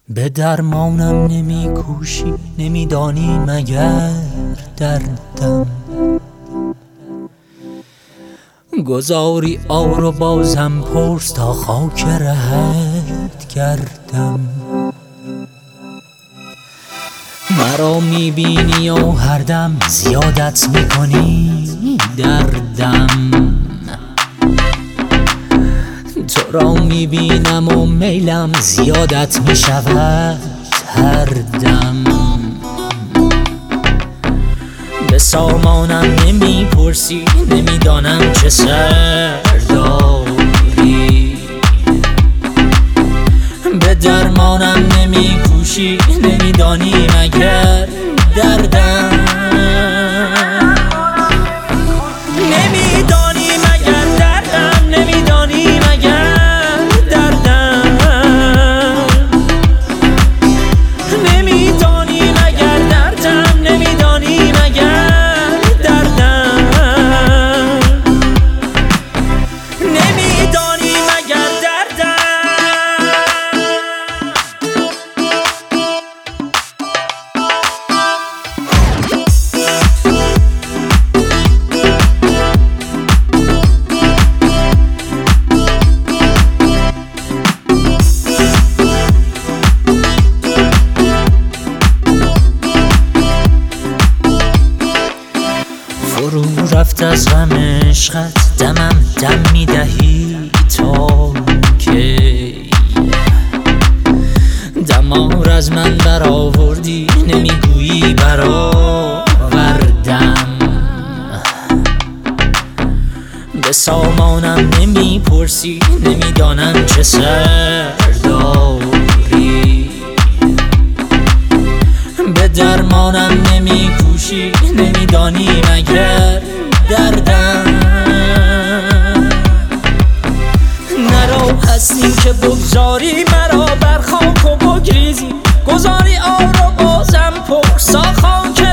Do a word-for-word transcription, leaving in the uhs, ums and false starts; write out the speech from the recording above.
به درمانم نمی کوشی، نمیدانی مگر دردم گذاری آر و بازم پرس تا خاک رهت کردم. مرا میبینی و هر دم زیادت میکنی دردم، تو را میبینم و میلم زیادت میشود هر دم. به سامانم نمیپرسی، نمیدانم چه سر داری، به درمانم نمیکوشی، نمیدانی مگر دردم. نمیدانی مگر دردم، نمیدانی مگر دردم، نمیدانی مگر دردم، نمیدانی مگر دردم، نمیدانی مگر دردم. فرو رفت از غم عشقت دمم دم میدهی تا کی؟ دمار از من برآوردی نمیگویی برآوردم. به سامانم نمیپرسی، نمیدانم چه سر داری، به درمانم نمیکوشی، نمیدانی مگر دردم. نرو هستی که بگذاری مرا بر خاک و بگریزی، گذاری آر و بازم پرسا خاک